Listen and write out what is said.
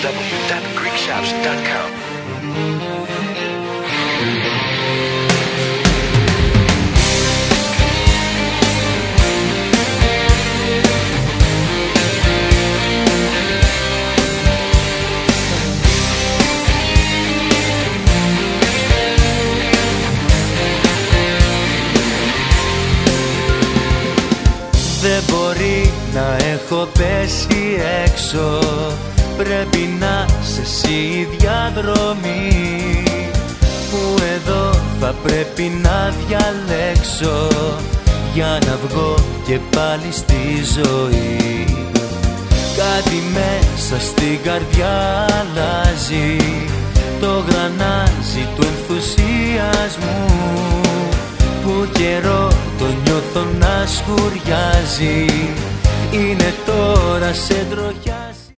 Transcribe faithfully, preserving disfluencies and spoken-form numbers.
w dot greek shops dot com. Δεν μπορεί να έχω πέσει έξω, πρέπει να σε εσύ η διαδρομή, που εδώ θα πρέπει να διαλέξω για να βγω και πάλι στη ζωή. Κάτι μέσα στην καρδιά αλλάζει, το γρανάζι του ενθουσιασμού, που καιρό το νιώθω να σκουριάζει, είναι τώρα σε ντροχιάζει.